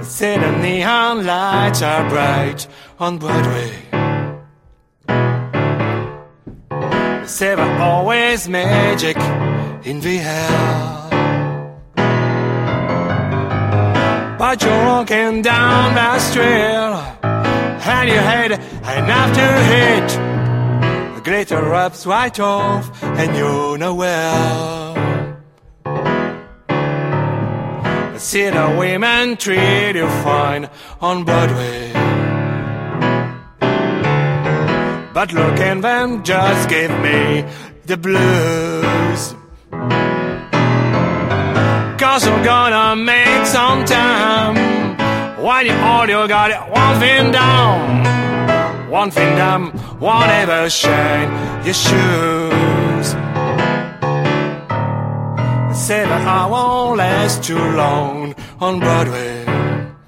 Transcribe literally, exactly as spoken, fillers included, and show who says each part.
Speaker 1: See the neon lights are bright on Broadway. Say there's always magic in the air. But you're walking down the street and you hate and after hit the glitter rubs right off and you know where. See the women treat you fine on Broadway, but look at them just give me the blues. Cause we're gonna make some time when you all you got it one thing down, one thing down, won't ever shine your shoes. Say that I won't last too long on Broadway.